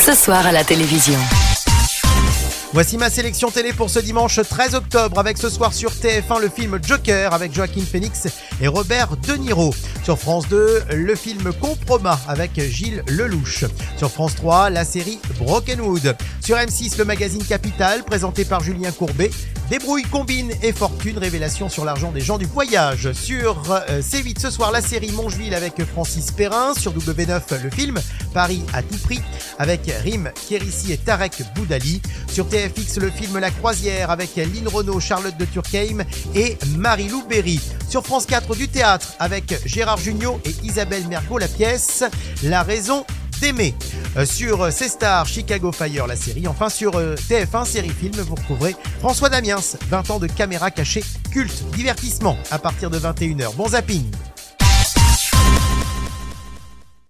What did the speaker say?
ce soir à la télévision. Voici ma sélection télé pour ce dimanche 13 octobre avec ce soir sur TF1 le film Joker avec Joaquin Phoenix et Robert De Niro. Sur France 2, le film Compromat avec Gilles Lelouch. Sur France 3, la série Brokenwood. Sur M6, le magazine Capital présenté par Julien Courbet. Débrouille, combine et fortune, révélation sur l'argent des gens du voyage. Sur C8 ce soir, la série Mongeville avec Francis Perrin. Sur W9, le film Paris à tout prix avec Rim Kérissi et Tarek Boudali. Sur TFX, le film La Croisière avec Lynn Renaud, Charlotte de Turckheim et Marie-Lou Berry. Sur France 4, du théâtre avec Gérard Jugnot et Isabelle Mergo, la pièce La raison d'aimer. Sur C-Star, Chicago Fire, la série. Enfin sur TF1 Série Film, vous retrouverez François Damiens, 20 ans de caméra cachée, culte, divertissement à partir de 21h. Bon zapping.